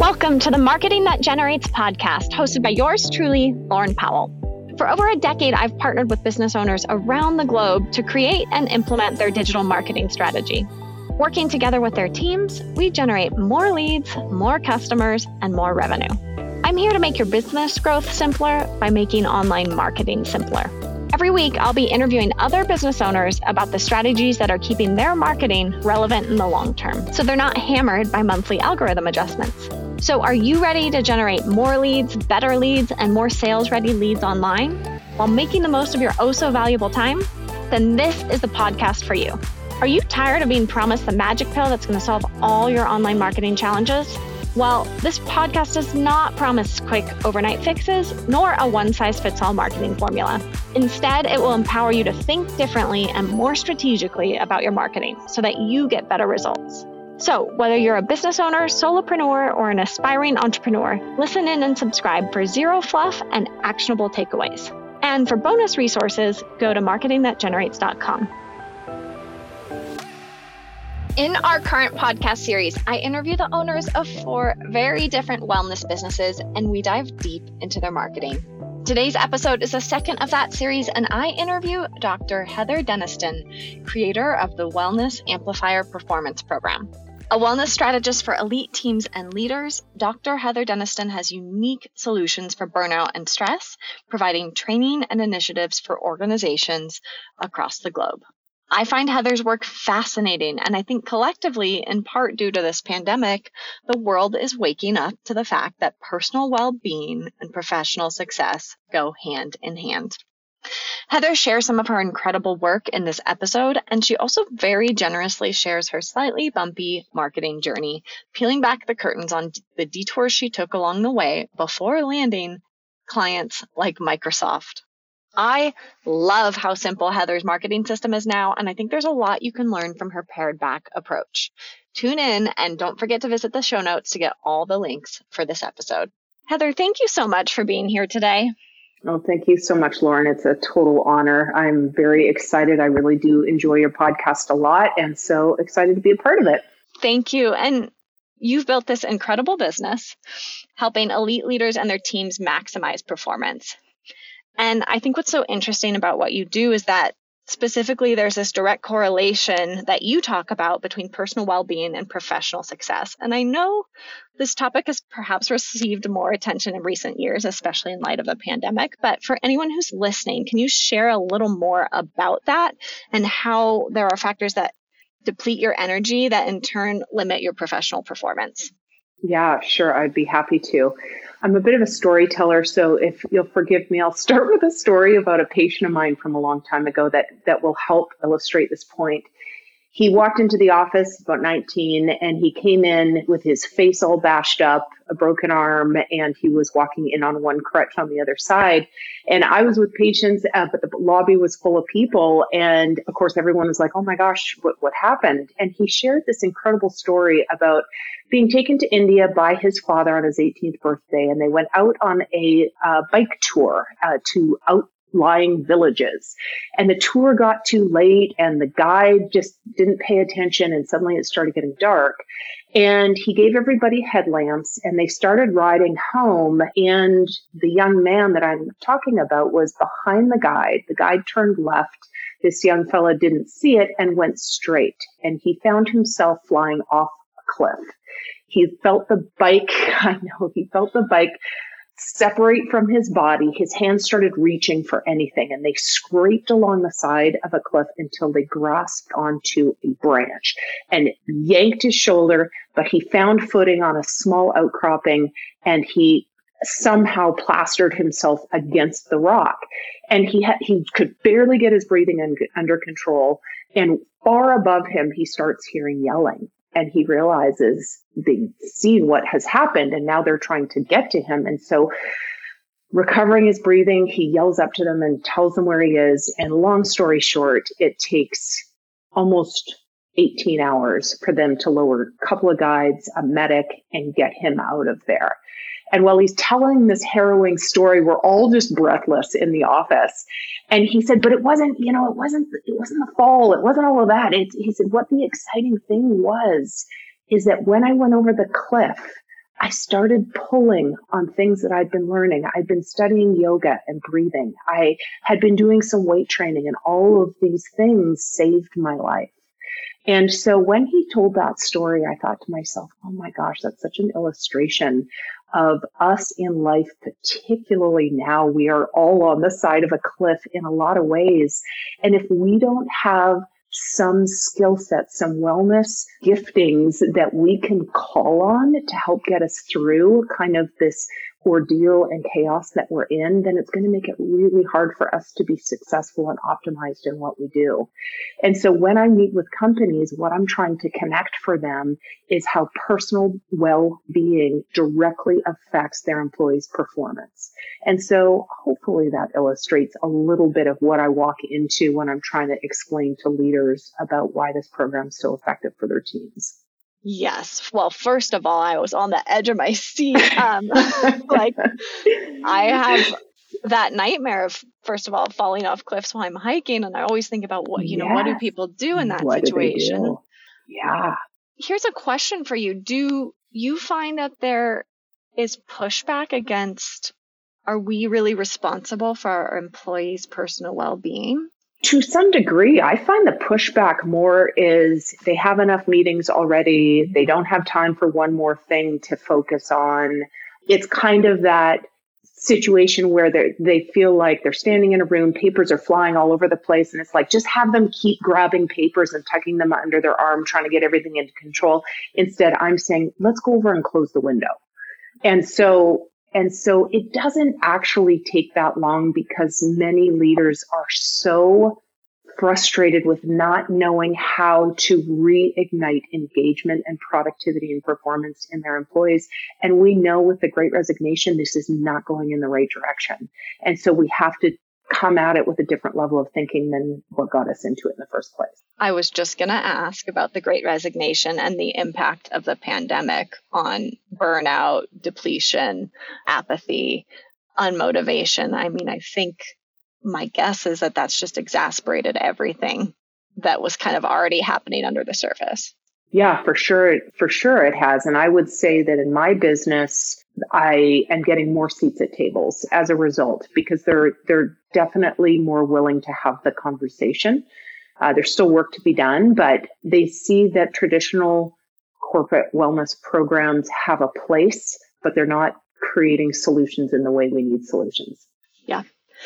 Welcome to the Marketing That Generates podcast, hosted by yours truly, Lauren Powell. For over a decade, I've partnered with business owners around the globe to create and implement their digital marketing strategy. Working together with their teams, we generate more leads, more customers, and more revenue. I'm here to make your business growth simpler by making online marketing simpler. Every week, I'll be interviewing other business owners about the strategies that are keeping their marketing relevant in the long term, so they're not hammered by monthly algorithm adjustments. So are you ready to generate more leads, better leads, and more sales-ready leads online while making the most of your oh-so-valuable time? Then this is the podcast for you. Are you tired of being promised the magic pill that's going to solve all your online marketing challenges? Well, this podcast does not promise quick overnight fixes, nor a one-size-fits-all marketing formula. Instead, it will empower you to think differently and more strategically about your marketing so that you get better results. So whether you're a business owner, solopreneur, or an aspiring entrepreneur, listen in and subscribe for zero fluff and actionable takeaways. And for bonus resources, go to marketingthatgenerates.com. In our current podcast series, I interview the owners of 4 very different wellness businesses, and we dive deep into their marketing. Today's episode is the second of that series, and I interview Dr. Heather Denniston, creator of the Wellness Amplifier Performance Program. A wellness strategist for elite teams and leaders, Dr. Heather Denniston has unique solutions for burnout and stress, providing training and initiatives for organizations across the globe. I find Heather's work fascinating, and I think collectively, in part due to this pandemic, the world is waking up to the fact that personal well-being and professional success go hand in hand. Heather shares some of her incredible work in this episode, and she also very generously shares her slightly bumpy marketing journey, peeling back the curtains on the detours she took along the way before landing clients like Microsoft. I love how simple Heather's marketing system is now, and I think there's a lot you can learn from her pared back approach. Tune in and don't forget to visit the show notes to get all the links for this episode. Heather, thank you so much for being here today. Oh, thank you so much, Lauren. It's a total honor. I'm very excited. I really do enjoy your podcast a lot, and so excited to be a part of it. Thank you. And you've built this incredible business, helping elite leaders and their teams maximize performance. And I think what's so interesting about what you do is that specifically there's this direct correlation that you talk about between personal well-being and professional success. And I know this topic has perhaps received more attention in recent years, especially in light of the pandemic. But for anyone who's listening, can you share a little more about that and how there are factors that deplete your energy that in turn limit your professional performance? Yeah, sure. I'd be happy to. I'm a bit of a storyteller, so if you'll forgive me, I'll start with a story about a patient of mine from a long time ago that will help illustrate this point. He walked into the office about 19, and he came in with his face all bashed up, a broken arm, and he was walking in on one crutch on the other side. And I was with patients, but the lobby was full of people. And of course, everyone was like, oh my gosh, what happened? And he shared this incredible story about being taken to India by his father on his 18th birthday. And they went out on a bike tour to outlying villages. And the tour got too late, and the guide just didn't pay attention, and suddenly it started getting dark. And he gave everybody headlamps, and they started riding home. And the young man that I'm talking about was behind the guide. The guide turned left. This young fella didn't see it and went straight. And he found himself flying off a cliff. He felt the bike separate from his body. His hands started reaching for anything, and they scraped along the side of a cliff until they grasped onto a branch and yanked his shoulder, but he found footing on a small outcropping, and he somehow plastered himself against the rock. And he could barely get his breathing under control, and far above him, he starts hearing yelling. And he realizes they've seen what has happened, and now they're trying to get to him. And so, recovering his breathing, he yells up to them and tells them where he is. And long story short, it takes almost 18 hours for them to lower a couple of guides, a medic, and get him out of there. And while he's telling this harrowing story, we're all just breathless in the office. And he said, but it wasn't the fall. It wasn't all of that. He said, what the exciting thing was is that when I went over the cliff, I started pulling on things that I'd been learning. I'd been studying yoga and breathing. I had been doing some weight training, and all of these things saved my life. And so when he told that story, I thought to myself, oh my gosh, that's such an illustration of us in life, particularly now. We are all on the side of a cliff in a lot of ways. And if we don't have some skill sets, some wellness giftings that we can call on to help get us through kind of this ordeal and chaos that we're in, then it's going to make it really hard for us to be successful and optimized in what we do. And so when I meet with companies, what I'm trying to connect for them is how personal well-being directly affects their employees' performance. And so hopefully that illustrates a little bit of what I walk into when I'm trying to explain to leaders about why this program is so effective for their teams. Yes. Well, first of all, I was on the edge of my seat. Like, I have that nightmare of, first of all, falling off cliffs while I'm hiking. And I always think about what do people do in that situation? Do they do? Yeah. Here's a question for you. Do you find that there is pushback against, are we really responsible for our employees' personal well-being? To some degree, I find the pushback more is they have enough meetings already. They don't have time for one more thing to focus on. It's kind of that situation where they feel like they're standing in a room, papers are flying all over the place, and it's like, just have them keep grabbing papers and tucking them under their arm, trying to get everything into control. Instead, I'm saying, let's go over and close the window. And so it doesn't actually take that long because many leaders are so frustrated with not knowing how to reignite engagement and productivity and performance in their employees. And we know with the Great Resignation, this is not going in the right direction. And so we have to come at it with a different level of thinking than what got us into it in the first place. I was just going to ask about the Great Resignation and the impact of the pandemic on burnout, depletion, apathy, unmotivation. I mean, I think my guess is that that's just exacerbated everything that was kind of already happening under the surface. Yeah, for sure. For sure it has. And I would say that in my business, I am getting more seats at tables as a result, because they're definitely more willing to have the conversation. There's still work to be done, but they see that traditional corporate wellness programs have a place, but they're not creating solutions in the way we need solutions. Yeah.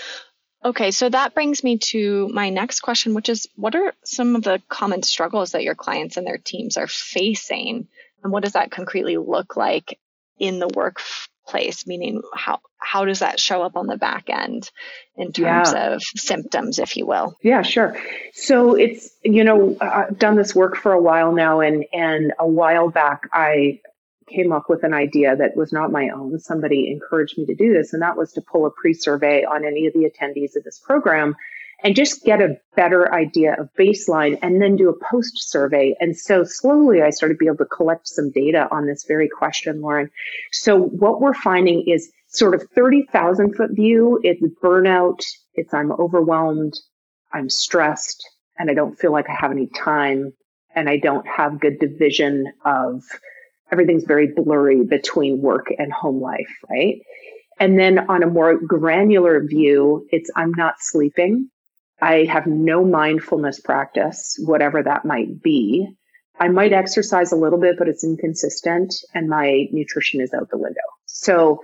Okay, so that brings me to my next question, which is, what are some of the common struggles that your clients and their teams are facing? And what does that concretely look like in the workplace? Meaning, how does that show up on the back end in terms of symptoms, if you will? Yeah, sure. So it's, I've done this work for a while now, and a while back, I came up with an idea that was not my own. Somebody encouraged me to do this, and that was to pull a pre-survey on any of the attendees of this program and just get a better idea of baseline and then do a post-survey. And so slowly I started to be able to collect some data on this very question, Lauren. So what we're finding is sort of 30,000 foot view. It's burnout. It's I'm overwhelmed. I'm stressed, and I don't feel like I have any time, and I don't have good division of everything's very blurry between work and home life, right? And then on a more granular view, it's I'm not sleeping. I have no mindfulness practice, whatever that might be. I might exercise a little bit, but it's inconsistent, and my nutrition is out the window. So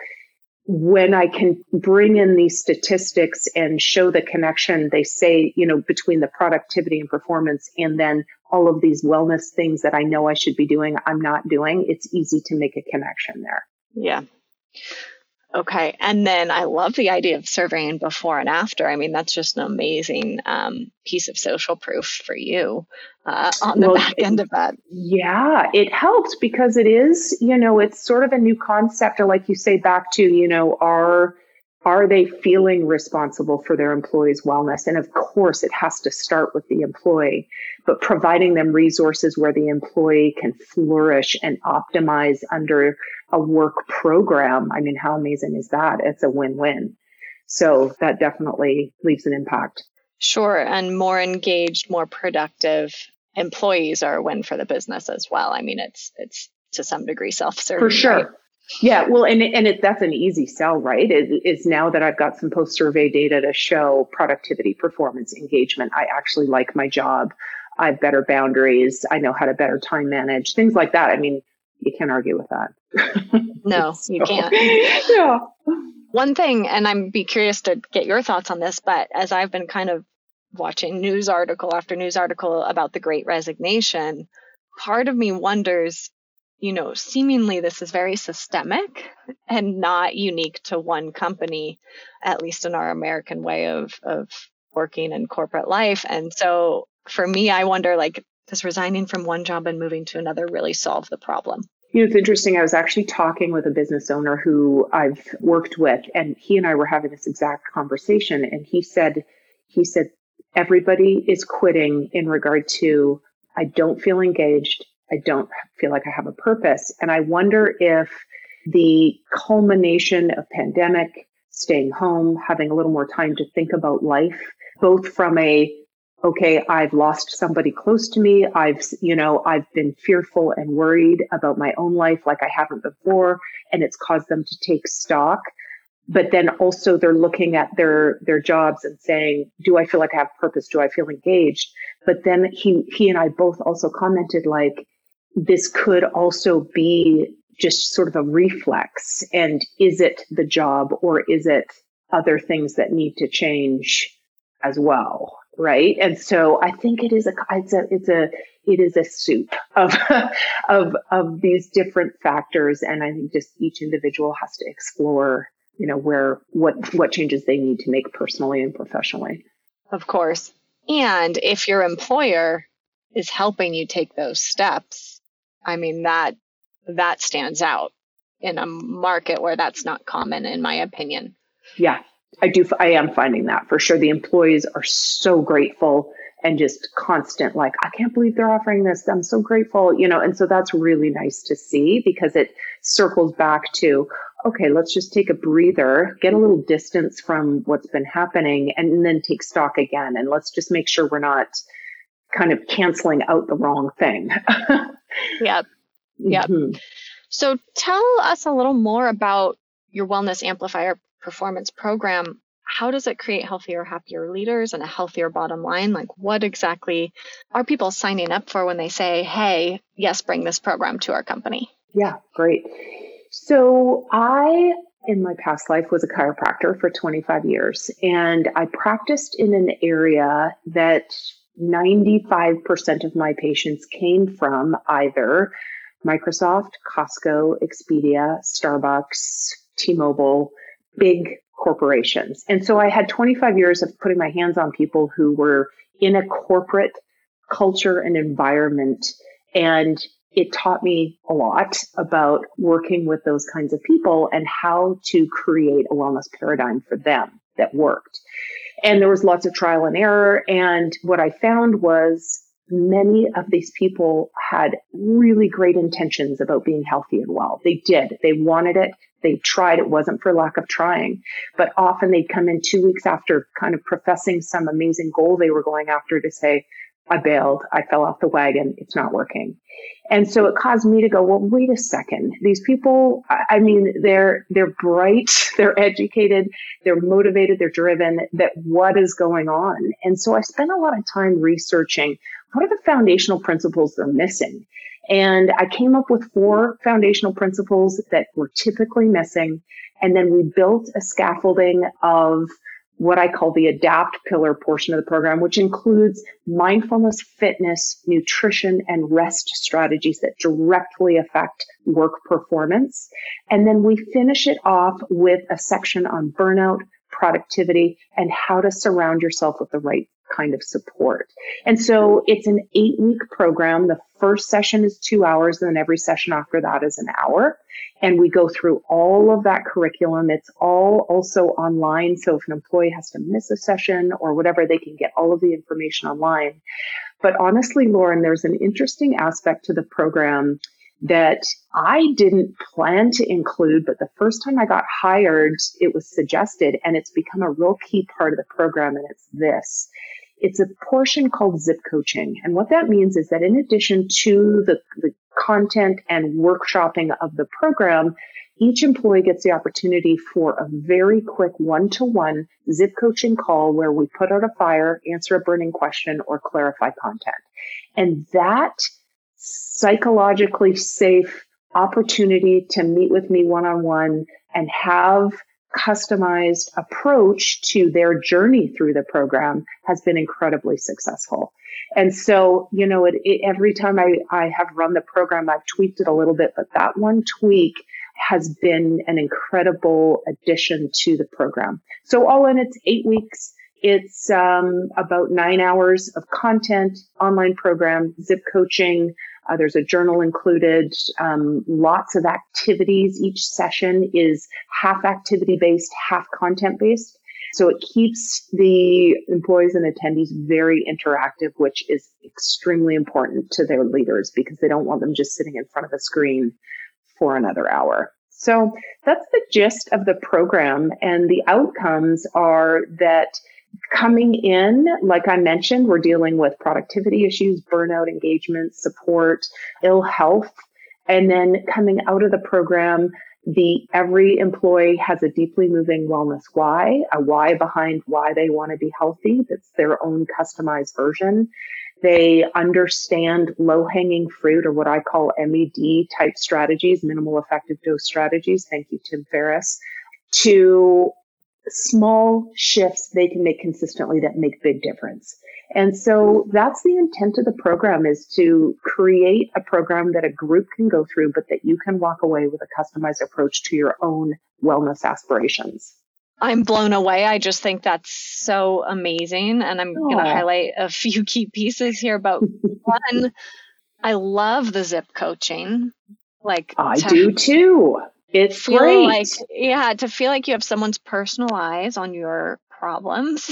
when I can bring in these statistics and show the connection, they say, between the productivity and performance and then all of these wellness things that I know I should be doing, I'm not doing, it's easy to make a connection there. Yeah. Okay. And then I love the idea of surveying before and after. I mean, that's just an amazing piece of social proof for you on the back end of that. Yeah, it helps because it is, it's sort of a new concept. Or like you say, back to, are they feeling responsible for their employees' wellness? And of course, it has to start with the employee, but providing them resources where the employee can flourish and optimize under a work program. I mean, how amazing is that? It's a win-win. So that definitely leaves an impact. Sure. And more engaged, more productive employees are a win for the business as well. I mean, it's to some degree self-serving. For sure. Right? Yeah, well, that's an easy sell, right? It's now that I've got some post-survey data to show productivity, performance, engagement. I actually like my job. I have better boundaries. I know how to better time manage, things like that. I mean, you can't argue with that. No, you can't. Yeah. One thing, and I'd be curious to get your thoughts on this, but as I've been kind of watching news article after news article about the Great Resignation, part of me wonders, seemingly this is very systemic and not unique to one company, at least in our American way of working in corporate life. And so for me, I wonder, like, does resigning from one job and moving to another really solve the problem? It's interesting. I was actually talking with a business owner who I've worked with, and he and I were having this exact conversation. And he said, everybody is quitting in regard to, I don't feel engaged. I don't feel like I have a purpose. And I wonder if the culmination of pandemic, staying home, having a little more time to think about life, both from okay, I've lost somebody close to me. I've been fearful and worried about my own life like I haven't before, and it's caused them to take stock. But then also they're looking at their jobs and saying, do I feel like I have purpose? Do I feel engaged? But then he and I both also commented, like, this could also be just sort of a reflex. And is it the job, or is it other things that need to change as well? Right. And so I think it is a soup of these different factors. And I think just each individual has to explore, what changes they need to make personally and professionally. Of course. And if your employer is helping you take those steps, I mean, that stands out in a market where that's not common, in my opinion. Yeah. I am finding that for sure. The employees are so grateful and just constant, like, I can't believe they're offering this. I'm so grateful, and so that's really nice to see, because it circles back to, okay, let's just take a breather, get a little distance from what's been happening, and then take stock again. And let's just make sure we're not kind of canceling out the wrong thing. Yep. Mm-hmm. So tell us a little more about your Wellness Amplifier Performance Program. How does it create healthier, happier leaders and a healthier bottom line? Like, what exactly are people signing up for when they say, hey, yes, bring this program to our company? Yeah, great. So I, in my past life, was a chiropractor for 25 years, and I practiced in an area that 95% of my patients came from either Microsoft, Costco, Expedia, Starbucks, T-Mobile, big corporations. And so I had 25 years of putting my hands on people who were in a corporate culture and environment. And it taught me a lot about working with those kinds of people and how to create a wellness paradigm for them that worked. And there was lots of trial and error. And what I found was many of these people had really great intentions about being healthy and well. They did. They wanted it. They tried. It wasn't for lack of trying. But often they'd come in 2 weeks after kind of professing some amazing goal they were going after to say, I bailed. I fell off the wagon. It's not working. And so it caused me to go, well, wait a second. These people, I mean, they're bright, they're educated, they're motivated, they're driven, that what is going on? And so I spent a lot of time researching what are the foundational principles they're missing. And I came up with 4 foundational principles that were typically missing. And then we built a scaffolding of what I call the ADAPT pillar portion of the program, which includes mindfulness, fitness, nutrition, and rest strategies that directly affect work performance. And then we finish it off with a section on burnout, productivity, and how to surround yourself with the right kind of support. And so it's an 8-week program. The first session is 2 hours, and then every session after that is an hour. And we go through all of that curriculum. It's all also online. So if an employee has to miss a session or whatever, they can get all of the information online. But honestly, Lauren, there's an interesting aspect to the program that I didn't plan to include, but the first time I got hired, it was suggested, and it's become a real key part of the program, and it's this. It's a portion called Zip Coaching. And what that means is that in addition to the content and workshopping of the program, each employee gets the opportunity for a very quick one-to-one Zip coaching call where we put out a fire, answer a burning question, or clarify content. And that psychologically safe opportunity to meet with me one-on-one and have customized approach to their journey through the program has been incredibly successful. And so, every time I have run the program, I've tweaked it a little bit, but that one tweak has been an incredible addition to the program. So all in, it's 8 weeks. It's about 9 hours of content, online program, Zip coaching. There's a journal included, lots of activities. Each session is half activity-based, half content-based. So it keeps the employees and attendees very interactive, which is extremely important to their leaders because they don't want them just sitting in front of a screen for another hour. So that's the gist of the program. And the outcomes are that coming in, like I mentioned, we're dealing with productivity issues, burnout, engagement, support, ill health. And then coming out of the program, every employee has a deeply moving wellness why, a why behind why they want to be healthy. That's their own customized version. They understand low-hanging fruit, or what I call MED type strategies, minimal effective dose strategies. Thank you, Tim Ferriss. To small shifts they can make consistently that make big difference. And so that's the intent of the program, is to create a program that a group can go through, but that you can walk away with a customized approach to your own wellness aspirations. I'm blown away. I just think that's so amazing. And I'm going to highlight a few key pieces here. But one, I love the Zip coaching. I do too. It's great. To feel like you have someone's personal eyes on your problems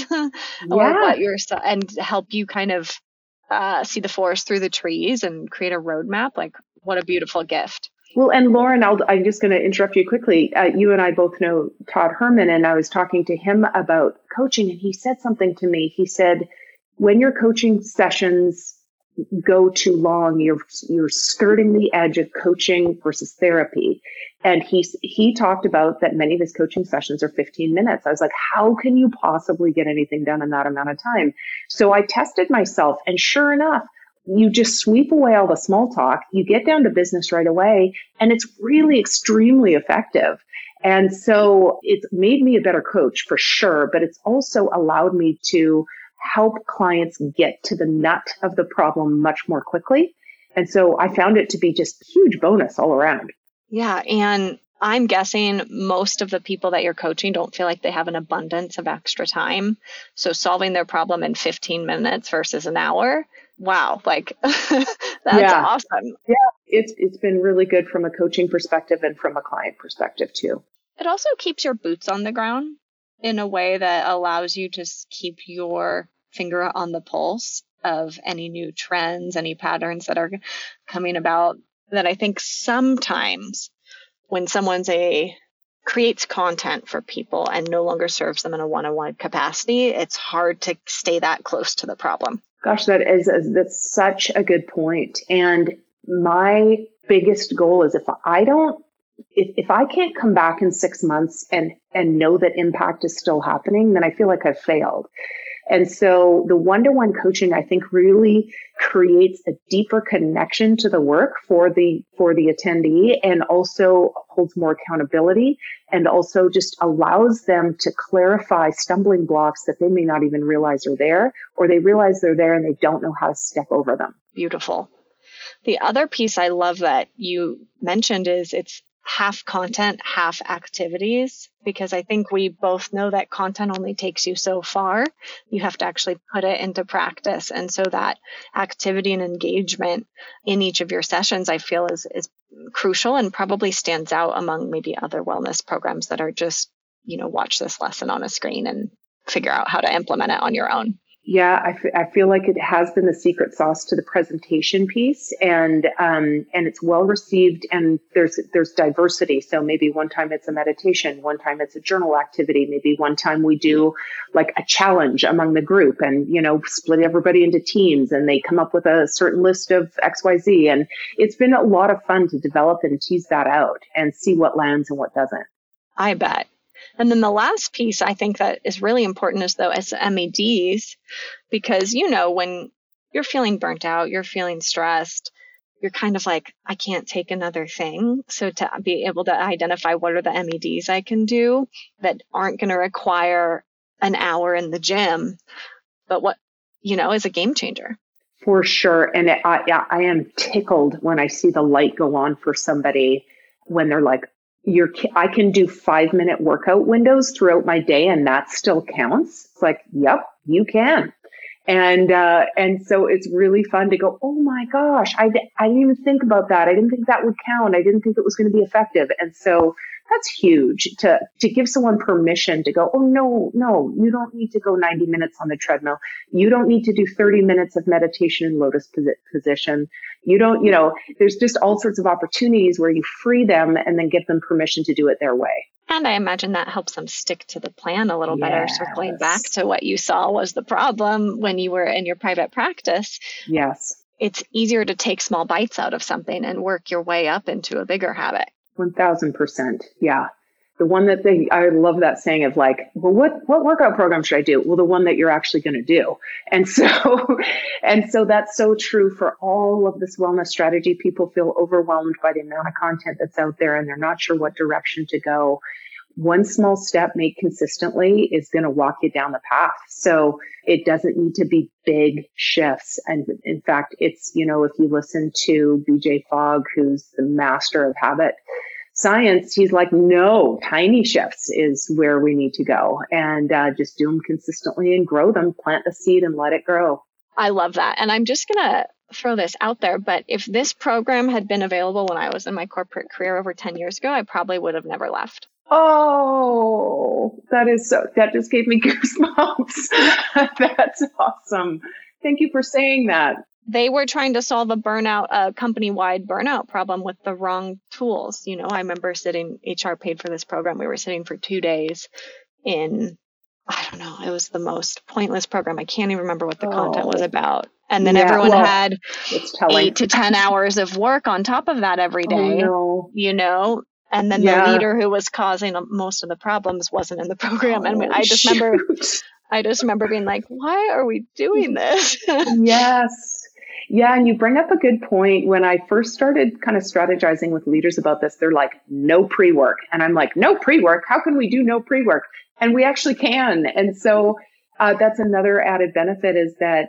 or and help you kind of see the forest through the trees and create a roadmap. What a beautiful gift. Well, and Lauren, I'm just going to interrupt you quickly. You and I both know Todd Herman, and I was talking to him about coaching, and he said something to me. He said, when your coaching sessions go too long, you're skirting the edge of coaching versus therapy. And he talked about that many of his coaching sessions are 15 minutes. I was like, how can you possibly get anything done in that amount of time? So I tested myself, and sure enough, you just sweep away all the small talk, you get down to business right away, and it's really extremely effective. And so it's made me a better coach for sure, but it's also allowed me to help clients get to the nut of the problem much more quickly. And so I found it to be just a huge bonus all around. Yeah. And I'm guessing most of the people that you're coaching don't feel like they have an abundance of extra time. So solving their problem in 15 minutes versus an hour. Wow. That's awesome. Yeah. It's been really good from a coaching perspective and from a client perspective too. It also keeps your boots on the ground in a way that allows you to keep your finger on the pulse of any new trends, any patterns that are coming about. That I think sometimes when someone creates content for people and no longer serves them in a one-on-one capacity, it's hard to stay that close to the problem. Gosh, that's such a good point. And my biggest goal is if I can't come back in 6 months and know that impact is still happening, then I feel like I've failed. And so the one-to-one coaching, I think, really creates a deeper connection to the work for the attendee, and also holds more accountability, and also just allows them to clarify stumbling blocks that they may not even realize are there, or they realize they're there and they don't know how to step over them. Beautiful. The other piece I love that you mentioned is it's half content, half activities, because I think we both know that content only takes you so far. You have to actually put it into practice. And so that activity and engagement in each of your sessions, I feel is crucial and probably stands out among maybe other wellness programs that are just, watch this lesson on a screen and figure out how to implement it on your own. Yeah, I feel like it has been the secret sauce to the presentation piece, and it's well received. And there's diversity. So maybe one time it's a meditation, one time it's a journal activity, maybe one time we do like a challenge among the group, and split everybody into teams, and they come up with a certain list of XYZ. And it's been a lot of fun to develop and tease that out and see what lands and what doesn't. I bet. And then the last piece I think that is really important is though as MEDs, because when you're feeling burnt out, you're feeling stressed, you're kind of like, I can't take another thing. So to be able to identify what are the MEDs I can do that aren't going to require an hour in the gym, but what is a game changer. For sure. And I am tickled when I see the light go on for somebody when they're like, I can do 5-minute workout windows throughout my day and that still counts. It's like, yep, you can. And so it's really fun to go, oh my gosh, I didn't even think about that. I didn't think that would count. I didn't think it was going to be effective. And so that's huge to give someone permission to go, oh no, you don't need to go 90 minutes on the treadmill. You don't need to do 30 minutes of meditation in lotus position. You don't, there's just all sorts of opportunities where you free them and then give them permission to do it their way. And I imagine that helps them stick to the plan a little better, circling back to what you saw was the problem when you were in your private practice. Yes. It's easier to take small bites out of something and work your way up into a bigger habit. 1000%. Yeah. The one that I love that saying of like, well, what workout program should I do? Well, the one that you're actually going to do. And so that's so true for all of this wellness strategy. People feel overwhelmed by the amount of content that's out there and they're not sure what direction to go. One small step made consistently is going to walk you down the path. So it doesn't need to be big shifts. And in fact, it's, if you listen to BJ Fogg, who's the master of habit science, he's like, no, tiny shifts is where we need to go, and just do them consistently and grow them, plant the seed and let it grow. I love that. And I'm just going to throw this out there, but if this program had been available when I was in my corporate career over 10 years ago, I probably would have never left. Oh, that just gave me goosebumps. That's awesome. Thank you for saying that. They were trying to solve a company-wide burnout problem with the wrong tools. I remember HR paid for this program. We were sitting for 2 days in, I don't know, it was the most pointless program. I can't even remember what the content was about. And then everyone had 8 to 10 hours of work on top of that every day, and then the leader who was causing most of the problems wasn't in the program. And I just remember being like, why are we doing this? Yes. Yeah. And you bring up a good point. When I first started kind of strategizing with leaders about this, they're like, no pre-work. And I'm like, no pre-work? How can we do no pre-work? And we actually can. And so that's another added benefit is that,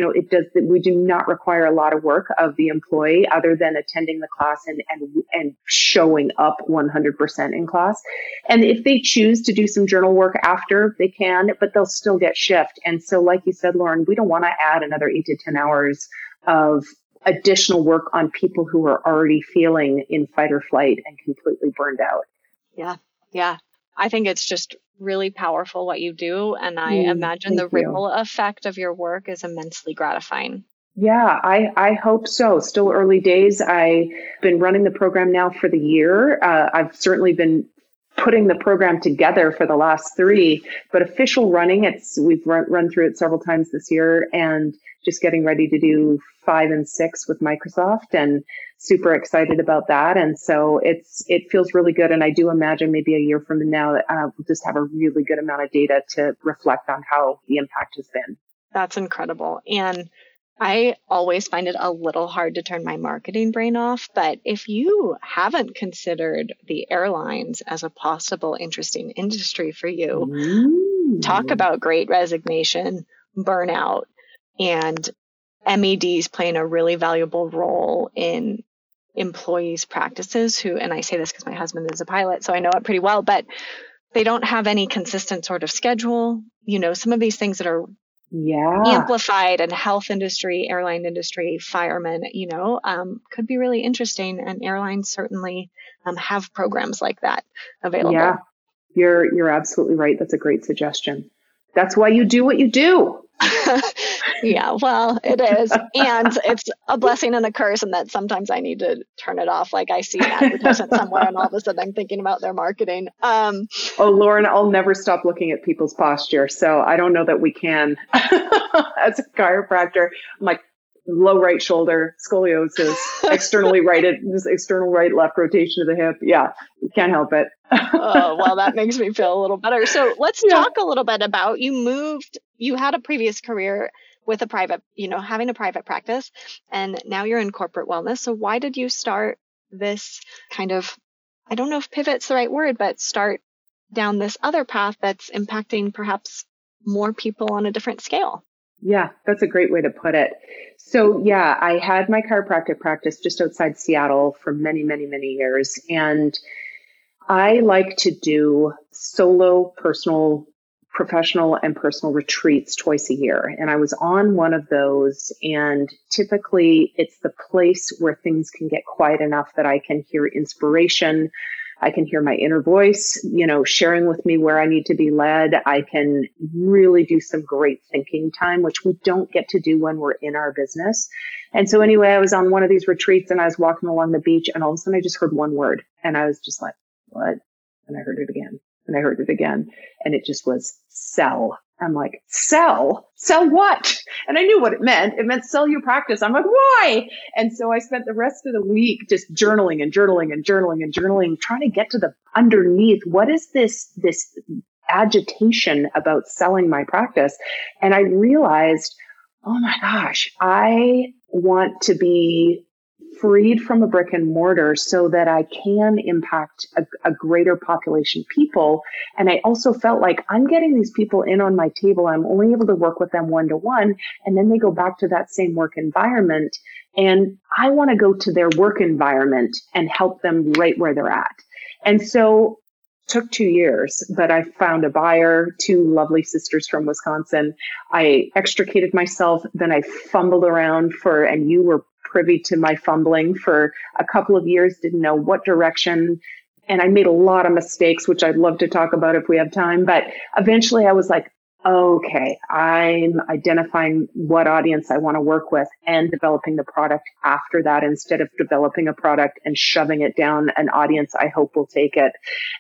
we do not require a lot of work of the employee other than attending the class and showing up 100% in class. And if they choose to do some journal work after, they can, but they'll still get shift. And so like you said, Lauren, we don't want to add another 8 to 10 hours of additional work on people who are already feeling in fight or flight and completely burned out. Yeah. Yeah. I think it's just really powerful what you do. And I imagine the ripple effect of your work is immensely gratifying. Yeah, I hope so. Still early days. I've been running the program now for the year. I've certainly been putting the program together for the last 3, but official running, we've run through it several times this year and just getting ready to do 5 and 6 with Microsoft, and super excited about that. And so it feels really good. And I do imagine maybe a year from now that we'll just have a really good amount of data to reflect on how the impact has been. That's incredible. And I always find it a little hard to turn my marketing brain off, but if you haven't considered the airlines as a possible interesting industry for you, talk about great resignation, burnout, and MEDs playing a really valuable role in employees' practices and I say this because my husband is a pilot, so I know it pretty well, but they don't have any consistent sort of schedule. Some of these things that are amplified in health industry, airline industry, firemen, could be really interesting. And airlines certainly have programs like that available. Yeah, you're absolutely right. That's a great suggestion. That's why you do what you do. Yeah, well, it is. And it's a blessing and a curse, and that sometimes I need to turn it off. Like I see an advertisement somewhere and all of a sudden I'm thinking about their marketing. Oh, Lauren, I'll never stop looking at people's posture. So I don't know that we can. As a chiropractor, I'm like, low right shoulder, scoliosis, external right left rotation of the hip. Yeah, you can't help it. Oh, well, that makes me feel a little better. So let's talk a little bit about you had a previous career with a private, having a private practice, and now you're in corporate wellness. So why did you start this kind of, I don't know if pivot's the right word, but start down this other path that's impacting perhaps more people on a different scale? Yeah, that's a great way to put it. So yeah, I had my chiropractic practice just outside Seattle for many, many, many years. And I like to do solo, professional and personal retreats twice a year. And I was on one of those, and typically it's the place where things can get quiet enough that I can hear inspiration. I can hear my inner voice, sharing with me where I need to be led. I can really do some great thinking time, which we don't get to do when we're in our business. And so anyway, I was on one of these retreats and I was walking along the beach, and all of a sudden I just heard one word, and I was just like, what? And I heard it again, and I heard it again. And it just was sell. I'm like, sell what? And I knew what it meant. It meant sell your practice. I'm like, why? And so I spent the rest of the week just journaling, trying to get to the underneath. What is this agitation about selling my practice? And I realized, oh my gosh, I want to be freed from a brick and mortar so that I can impact a greater population of people. And I also felt like I'm getting these people in on my table. I'm only able to work with them one-to-one, and then they go back to that same work environment. And I want to go to their work environment and help them right where they're at. And so it took 2 years, but I found a buyer, 2 lovely sisters from Wisconsin. I extricated myself, then I fumbled around and you were privy to my fumbling for a couple of years, didn't know what direction. And I made a lot of mistakes, which I'd love to talk about if we have time. But eventually I was like, okay, I'm identifying what audience I want to work with and developing the product after that, instead of developing a product and shoving it down an audience I hope will take it.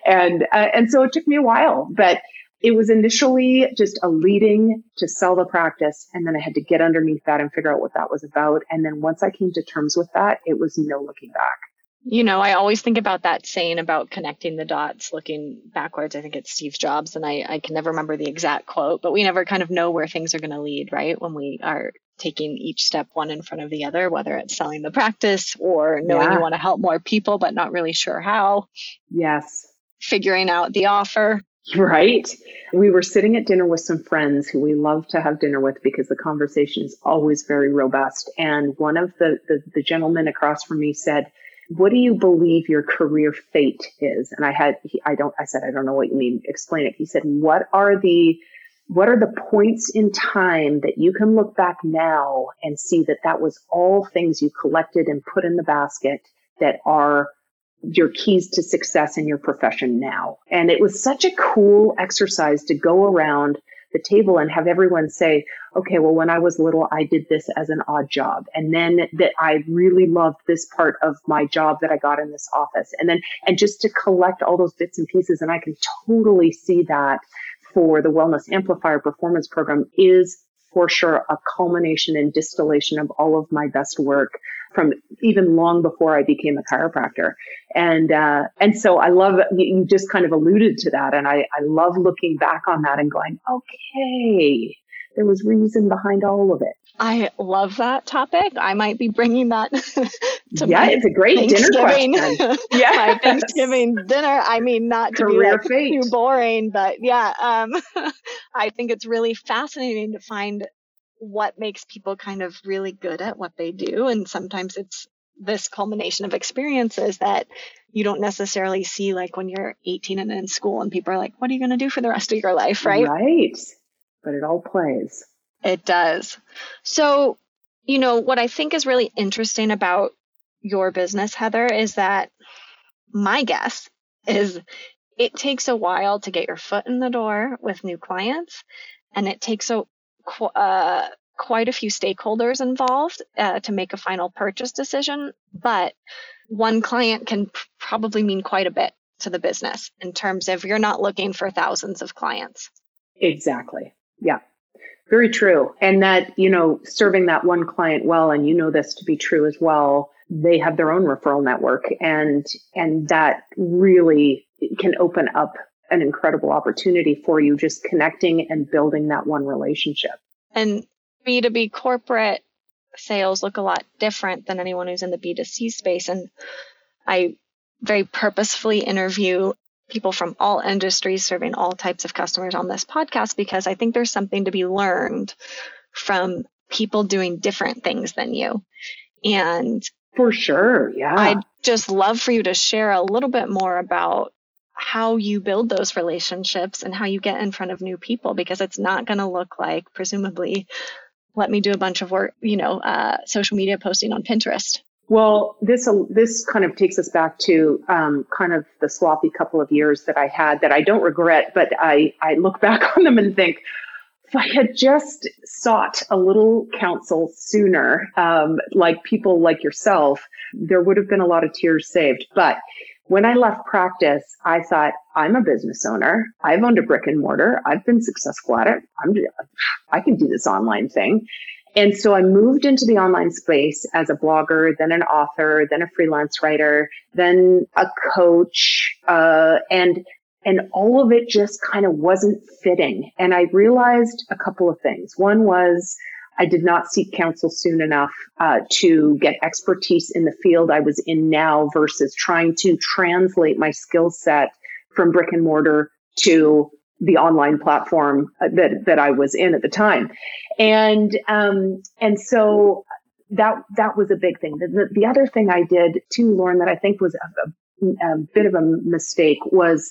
And so it took me a while, but it was initially just a leading to sell the practice. And then I had to get underneath that and figure out what that was about. And then once I came to terms with that, it was no looking back. I always think about that saying about connecting the dots, looking backwards. I think it's Steve Jobs, and I can never remember the exact quote, but we never kind of know where things are going to lead, right? When we are taking each step one in front of the other, whether it's selling the practice or knowing you want to help more people, but not really sure how. Yes. Figuring out the offer. Right. We were sitting at dinner with some friends who we love to have dinner with because the conversation is always very robust. And one of the gentlemen across from me said, what do you believe your career fate is? And I said, I don't know what you mean. Explain it. He said, what are the points in time that you can look back now and see that was all things you collected and put in the basket that are your keys to success in your profession now? And it was such a cool exercise to go around the table and have everyone say, okay, well, when I was little, I did this as an odd job. And then that I really loved this part of my job that I got in this office. And just to collect all those bits and pieces. And I can totally see that for the Wellness Amplifier Performance Program is for sure a culmination and distillation of all of my best work from even long before I became a chiropractor. And so I love, you just kind of alluded to that. And I love looking back on that and going, okay, there was reason behind all of it. I love that topic. I might be bringing that to it's a great dinner question. My Thanksgiving dinner. I mean, not to Career be fate. Too boring, but I think it's really fascinating to find what makes people kind of really good at what they do. And sometimes it's this culmination of experiences that you don't necessarily see, like when you're 18 and in school and people are like, what are you going to do for the rest of your life? Right. Right. But it all plays. It does. So, what I think is really interesting about your business, Heather, is that my guess is it takes a while to get your foot in the door with new clients. and it takes quite a few stakeholders involved to make a final purchase decision. But one client can probably mean quite a bit to the business in terms of you're not looking for thousands of clients. Exactly. Yeah. Very true. And that, serving that one client well, and this to be true as well, they have their own referral network, and that really can open up an incredible opportunity for you, just connecting and building that one relationship. And B2B corporate sales look a lot different than anyone who's in the B2C space. And I very purposefully interview people from all industries serving all types of customers on this podcast, because I think there's something to be learned from people doing different things than you. And for sure, yeah. I'd just love for you to share a little bit more about how you build those relationships and how you get in front of new people, because it's not going to look like, presumably, let me do a bunch of work, social media posting on Pinterest. Well, this kind of takes us back to kind of the sloppy couple of years that I had that I don't regret, but I look back on them and think, if I had just sought a little counsel sooner, like people like yourself, there would have been a lot of tears saved. But when I left practice, I thought, I'm a business owner. I've owned a brick and mortar. I've been successful at it. I can do this online thing. And so I moved into the online space as a blogger, then an author, then a freelance writer, then a coach, and all of it just kind of wasn't fitting. And I realized a couple of things. One was I did not seek counsel soon enough to get expertise in the field I was in now versus trying to translate my skill set from brick and mortar to the online platform that I was in at the time. And so that was a big thing. The other thing I did too, Lauren, that I think was a bit of a mistake was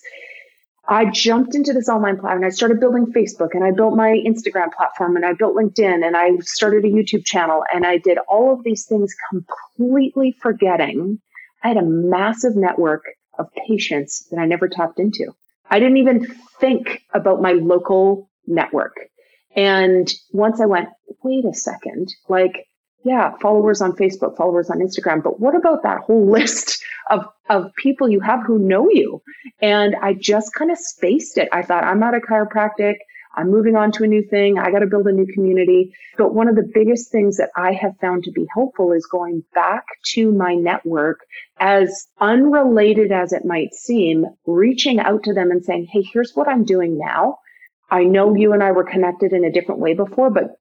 I jumped into this online platform and I started building Facebook, and I built my Instagram platform, and I built LinkedIn, and I started a YouTube channel, and I did all of these things completely forgetting I had a massive network of patients that I never tapped into. I didn't even think about my local network. And once I went, wait a second, followers on Facebook, followers on Instagram, but what about that whole list of people you have who know you? And I just kind of spaced it. I thought, I'm out of chiropractic. I'm moving on to a new thing. I got to build a new community. But one of the biggest things that I have found to be helpful is going back to my network, as unrelated as it might seem, reaching out to them and saying, hey, here's what I'm doing now. I know you and I were connected in a different way before, but,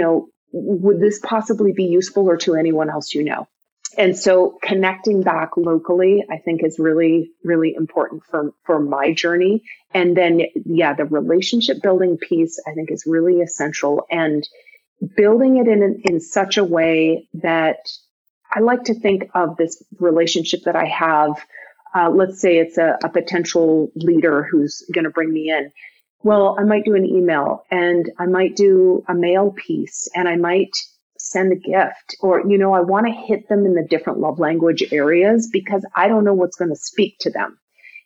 would this possibly be useful or to anyone else you know? And so connecting back locally, I think, is really, really important for my journey. And then, the relationship building piece, I think, is really essential, and building it in such a way that I like to think of this relationship that I have. Let's say it's a potential leader who's going to bring me in. Well, I might do an email, and I might do a mail piece, and I might send a gift, or, I want to hit them in the different love language areas because I don't know what's going to speak to them.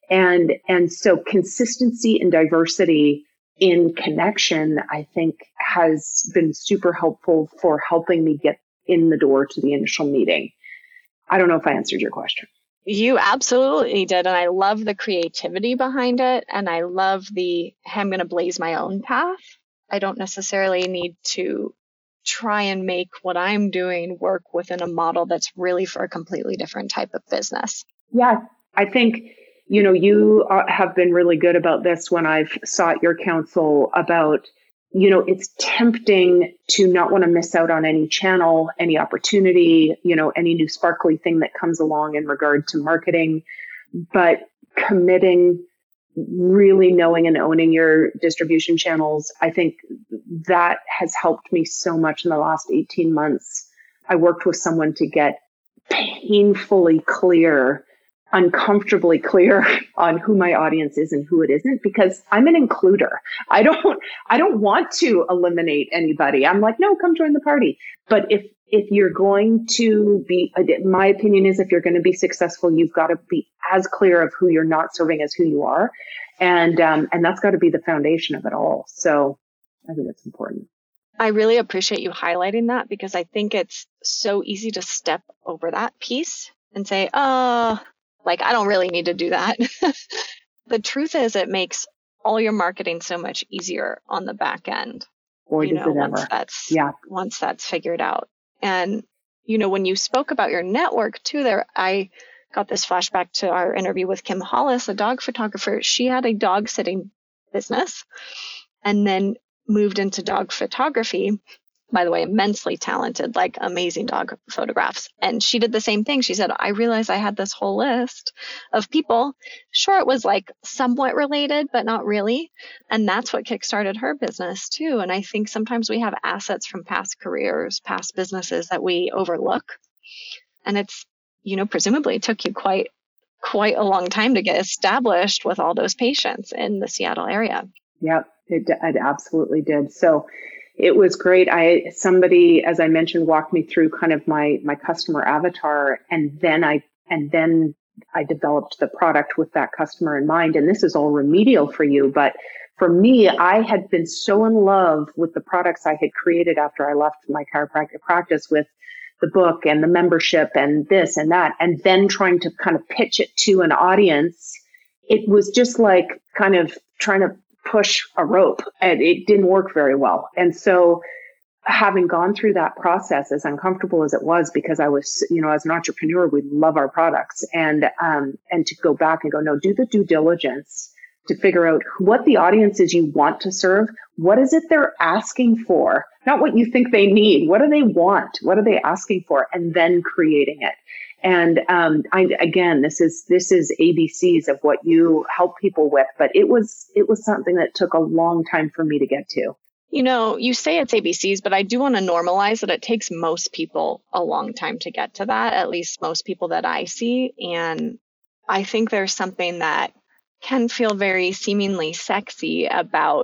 And so consistency and diversity in connection, I think, has been super helpful for helping me get in the door to the initial meeting. I don't know if I answered your question. You absolutely did. And I love the creativity behind it. And I love I'm going to blaze my own path. I don't necessarily need to try and make what I'm doing work within a model that's really for a completely different type of business. Yeah, I think, you have been really good about this when I've sought your counsel about, it's tempting to not want to miss out on any channel, any opportunity, any new sparkly thing that comes along in regard to marketing, but committing, really knowing and owning your distribution channels. I think that has helped me so much in the last 18 months. I worked with someone to get painfully clear, uncomfortably clear on who my audience is and who it isn't, because I'm an includer. I don't want to eliminate anybody. I'm like, no, come join the party. But if you're going to be, my opinion is, if you're going to be successful, you've got to be as clear of who you're not serving as who you are. And that's got to be the foundation of it all. So I think it's important. I really appreciate you highlighting that because I think it's so easy to step over that piece and say, like, I don't really need to do that. The truth is it makes all your marketing so much easier on the back end. Boy, does it ever. Once that's figured out. And, when you spoke about your network too there, I got this flashback to our interview with Kim Hollis, a dog photographer. She had a dog sitting business and then moved into dog photography. By the way, immensely talented, like amazing dog photographs. And she did the same thing. She said, I realized I had this whole list of people. Sure, it was like somewhat related, but not really. And that's what kickstarted her business too. And I think sometimes we have assets from past careers, past businesses that we overlook. And it's, presumably it took you quite a long time to get established with all those patients in the Seattle area. Yep, it absolutely did. So it was great. Somebody, as I mentioned, walked me through kind of my customer avatar, and then I developed the product with that customer in mind. And this is all remedial for you, but for me, I had been so in love with the products I had created after I left my chiropractic practice with the book and the membership and this and that, and then trying to kind of pitch it to an audience. It was just like kind of trying to push a rope, and it didn't work very well. And so having gone through that process, as uncomfortable as it was, because I was, as an entrepreneur, we love our products, and to go back and go, no, do the due diligence to figure out what the audience is you want to serve. What is it they're asking for? Not what you think they need. What do they want? What are they asking for? And then creating it. And this is ABCs of what you help people with, but it was something that took a long time for me to get to. You say it's ABCs, but I do want to normalize that it takes most people a long time to get to that, at least most people that I see. And I think there's something that can feel very seemingly sexy about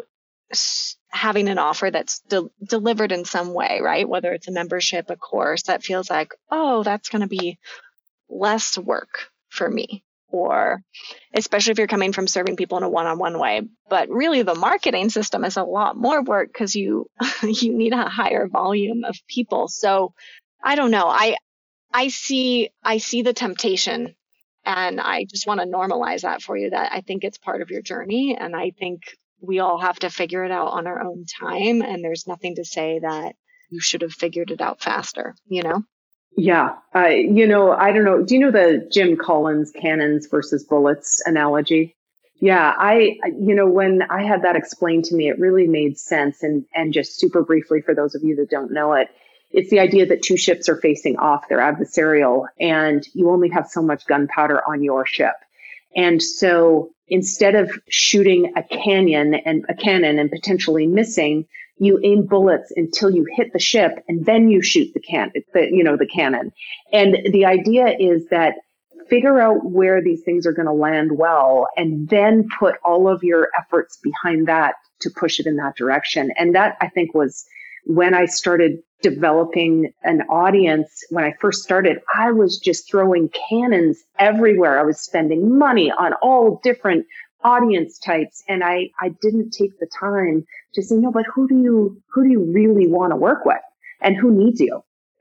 having an offer that's delivered in some way, right? Whether it's a membership, a course that feels like, oh, that's going to be less work for me, or especially if you're coming from serving people in a one-on-one way. But really the marketing system is a lot more work because you need a higher volume of people. So I don't know. I see the temptation, and I just want to normalize that for you, that I think it's part of your journey. And I think we all have to figure it out on our own time. And there's nothing to say that you should have figured it out faster, Yeah. I don't know. Do you know the Jim Collins cannons versus bullets analogy? Yeah. When I had that explained to me, it really made sense. And just super briefly, for those of you that don't know it, it's the idea that two ships are facing off, they're adversarial, and you only have so much gunpowder on your ship. And so instead of shooting a cannon and potentially missing, you aim bullets until you hit the ship, and then you shoot the cannon. And the idea is that figure out where these things are going to land well, and then put all of your efforts behind that to push it in that direction. And that, I think, was when I started developing an audience. When I first started, I was just throwing cannons everywhere. I was spending money on all different audience types, and I didn't take the time to say, no, but who do you really want to work with, and who needs you?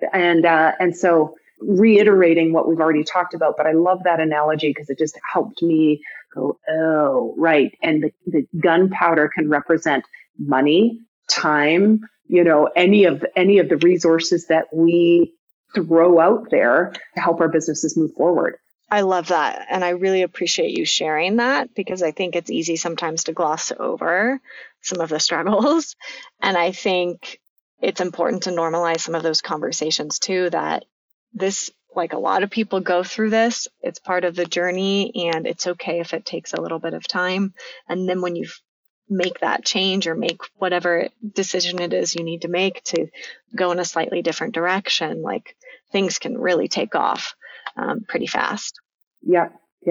And so reiterating what we've already talked about, but I love that analogy because it just helped me go, oh, right. And the gunpowder can represent money, time, any of the resources that we throw out there to help our businesses move forward. I love that. And I really appreciate you sharing that, because I think it's easy sometimes to gloss over some of the struggles. And I think it's important to normalize some of those conversations too, that this, like a lot of people go through this, it's part of the journey, and it's okay if it takes a little bit of time. And then when you make that change or make whatever decision it is you need to make to go in a slightly different direction, like things can really take off pretty fast. Yeah.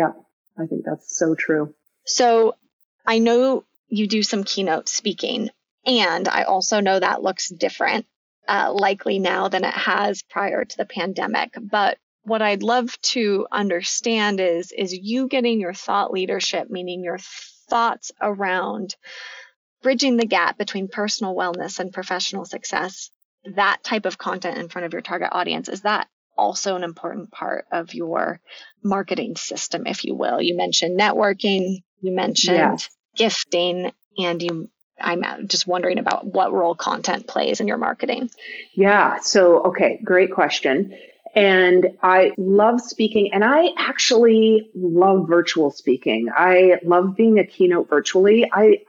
I think that's so true. So I know you do some keynote speaking, and I also know that looks different likely now than it has prior to the pandemic. But what I'd love to understand is you getting your thought leadership, meaning your thoughts around bridging the gap between personal wellness and professional success, that type of content in front of your target audience, is that also an important part of your marketing system, if you will? You mentioned networking, you mentioned gifting, and I'm just wondering about what role content plays in your marketing. Yeah. So, okay, great question. And I love speaking, and I actually love virtual speaking. I love being a keynote virtually.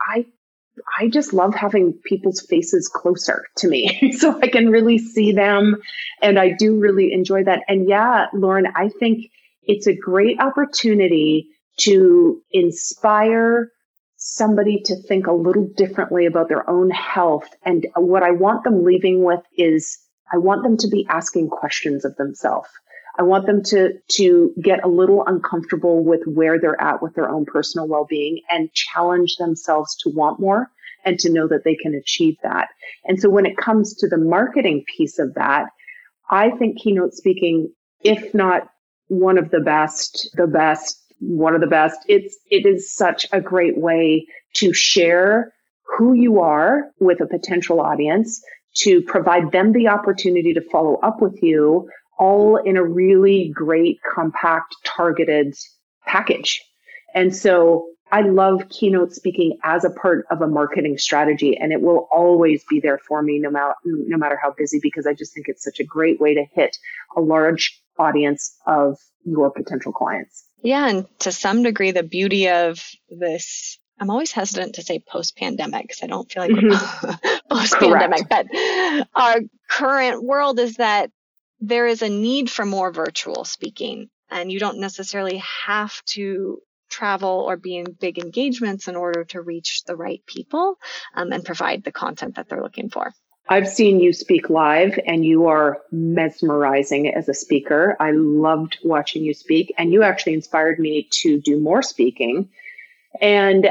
I just love having people's faces closer to me so I can really see them. And I do really enjoy that. And yeah, Lauren, I think it's a great opportunity to inspire somebody to think a little differently about their own health. And what I want them leaving with is I want them to be asking questions of themselves. I want them to get a little uncomfortable with where they're at with their own personal well-being and challenge themselves to want more and to know that they can achieve that. And so when it comes to the marketing piece of that, I think keynote speaking, if not one of the best, one of the best, it is such a great way to share who you are with a potential audience, to provide them the opportunity to follow up with you, all in a really great, compact, targeted package. And so I love keynote speaking as a part of a marketing strategy, and it will always be there for me no matter how busy, because I just think it's such a great way to hit a large audience of your potential clients. Yeah, and to some degree, the beauty of this, I'm always hesitant to say post-pandemic because I don't feel like we're post-pandemic, but our current world is that there is a need for more virtual speaking, and you don't necessarily have to travel or be in big engagements in order to reach the right people and provide the content that they're looking for. I've seen you speak live, and you are mesmerizing as a speaker. I loved watching you speak, and you actually inspired me to do more speaking. And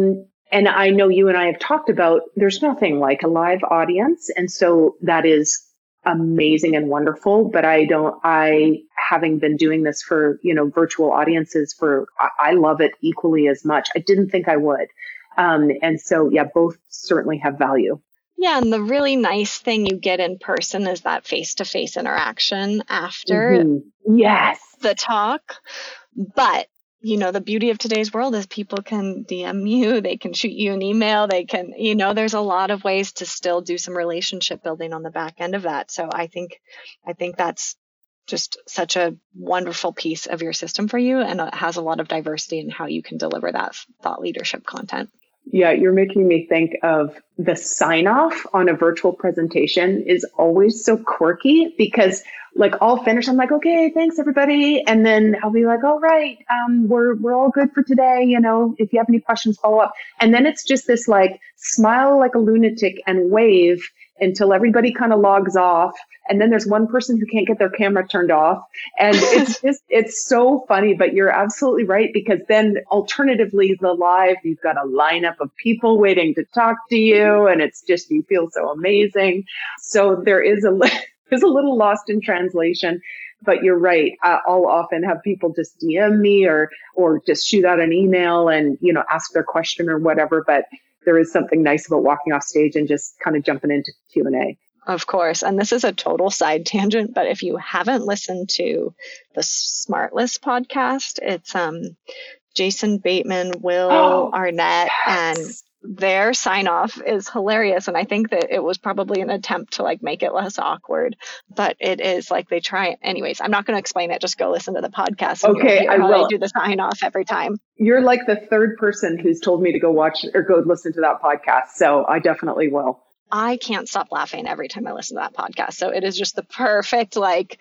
I know you and I have talked about there's nothing like a live audience, and so that is amazing and wonderful. But having been doing this for virtual audiences I love it equally as much. I didn't think I would, and so yeah, both certainly have value. Yeah, and the really nice thing you get in person is that face-to-face interaction after the talk. But, the beauty of today's world is people can DM you, they can shoot you an email, they can, there's a lot of ways to still do some relationship building on the back end of that. So I think that's just such a wonderful piece of your system for you, and it has a lot of diversity in how you can deliver that thought leadership content. Yeah, you're making me think of the sign off on a virtual presentation is always so quirky, because I'll finish, I'm like, okay, thanks everybody. And then I'll be like, all right, we're all good for today. If you have any questions, follow up. And then it's just this smile like a lunatic and wave until everybody kind of logs off. And then there's one person who can't get their camera turned off. And it's so funny, but you're absolutely right, because then alternatively, the live, you've got a lineup of people waiting to talk to you, and it's just, you feel so amazing. So there's a little lost in translation, but you're right. I'll often have people just DM me or just shoot out an email and, ask their question or whatever. But there is something nice about walking off stage and just kind of jumping into Q&A. Of course. And this is a total side tangent, but if you haven't listened to the SmartList podcast, it's Jason Bateman, Will Arnett, and their sign off is hilarious. And I think that it was probably an attempt to make it less awkward, but it is they try. Anyways, I'm not going to explain it. Just go listen to the podcast. Okay, I will. They do the sign off every time. You're the third person who's told me to go watch or go listen to that podcast. So I definitely will. I can't stop laughing every time I listen to that podcast. So it is just the perfect,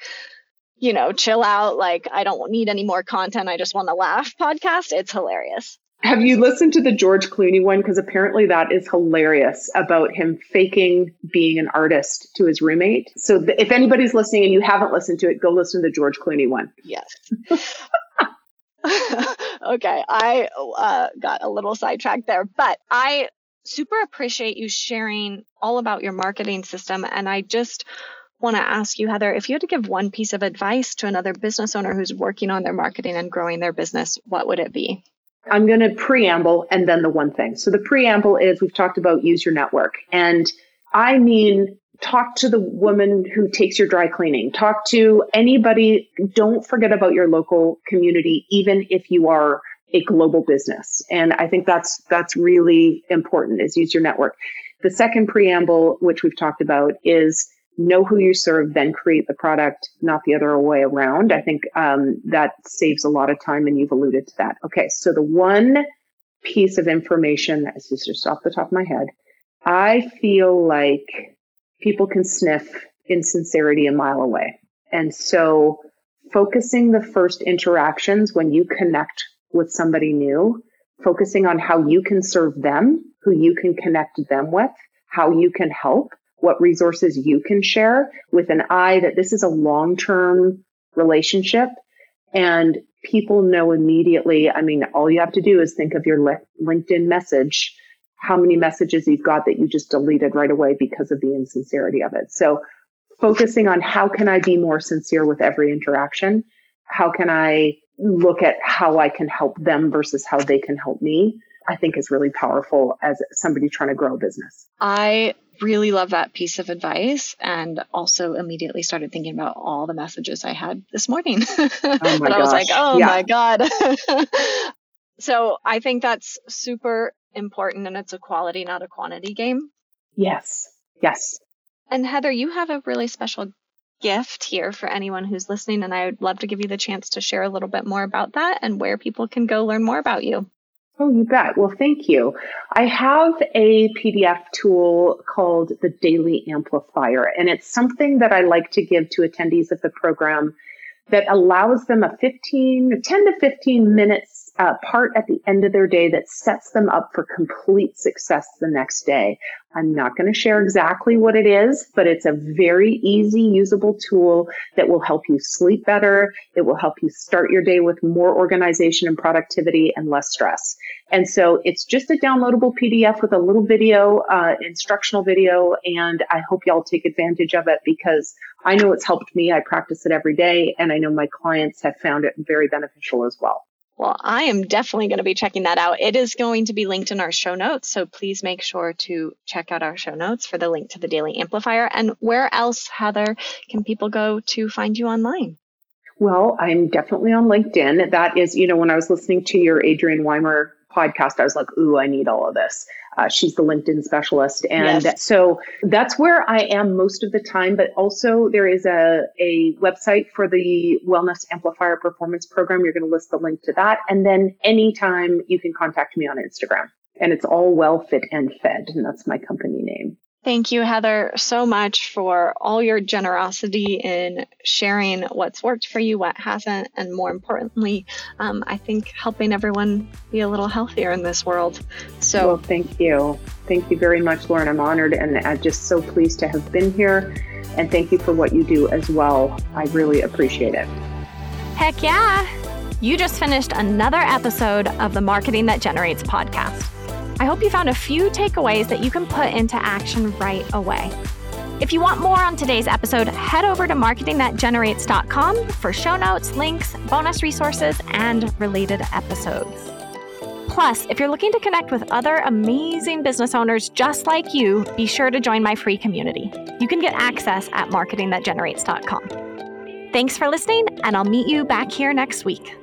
chill out. I don't need any more content. I just want to laugh podcast. It's hilarious. Have you listened to the George Clooney one? Because apparently that is hilarious, about him faking being an artist to his roommate. So if anybody's listening and you haven't listened to it, go listen to the George Clooney one. Yes. Okay. I got a little sidetracked there, but I super appreciate you sharing all about your marketing system. And I just want to ask you, Heather, if you had to give one piece of advice to another business owner who's working on their marketing and growing their business, what would it be? I'm going to preamble and then the one thing. So the preamble is we've talked about use your network. And I mean, talk to the woman who takes your dry cleaning. Talk to anybody. Don't forget about your local community, even if you are a global business. And I think that's really important, is use your network. The second preamble, which we've talked about, is know who you serve, then create the product, not the other way around. I think that saves a lot of time, and you've alluded to that. Okay, so the one piece of information, this is just off the top of my head, I feel like people can sniff insincerity a mile away. And so focusing the first interactions when you connect with somebody new, focusing on how you can serve them, who you can connect them with, how you can help, what resources you can share, with an eye that this is a long-term relationship. And people know immediately. I mean, all you have to do is think of your LinkedIn message, how many messages you've got that you just deleted right away because of the insincerity of it. So focusing on how can I be more sincere with every interaction? How can I look at how I can help them versus how they can help me, I think is really powerful as somebody trying to grow a business. I really love that piece of advice, and also immediately started thinking about all the messages I had this morning. Oh my I was like, my God. So I think that's super important, and it's a quality, not a quantity game. Yes. And Heather, you have a really special gift here for anyone who's listening, and I would love to give you the chance to share a little bit more about that and where people can go learn more about you. Oh, you bet. Well, thank you. I have a PDF tool called the Daily Amplifier, and it's something that I like to give to attendees of the program that allows them a 10 to 15 minutes part at the end of their day that sets them up for complete success the next day. I'm not going to share exactly what it is, but it's a very easy, usable tool that will help you sleep better. It will help you start your day with more organization and productivity and less stress. And so it's just a downloadable PDF with a little video, instructional video, and I hope y'all take advantage of it because I know it's helped me. I practice it every day, and I know my clients have found it very beneficial as well. Well, I am definitely going to be checking that out. It is going to be linked in our show notes, so please make sure to check out our show notes for the link to the Daily Amplifier. And where else, Heather, can people go to find you online? Well, I'm definitely on LinkedIn. That is, when I was listening to your Adrienne Weimer podcast, I was like, ooh, I need all of this. She's the LinkedIn specialist. And yes. So that's where I am most of the time. But also there is a website for the Wellness Amplifier Performance Program. You're going to list the link to that. And then anytime you can contact me on Instagram. And it's all Well Fit and Fed. And that's my company name. Thank you, Heather, so much for all your generosity in sharing what's worked for you, what hasn't, and more importantly, I think helping everyone be a little healthier in this world. So, well, thank you. Thank you very much, Lauren. I'm honored and I'm just so pleased to have been here. And thank you for what you do as well. I really appreciate it. Heck yeah. You just finished another episode of the Marketing That Generates podcast. I hope you found a few takeaways that you can put into action right away. If you want more on today's episode, head over to marketingthatgenerates.com for show notes, links, bonus resources, and related episodes. Plus, if you're looking to connect with other amazing business owners just like you, be sure to join my free community. You can get access at marketingthatgenerates.com. Thanks for listening, and I'll meet you back here next week.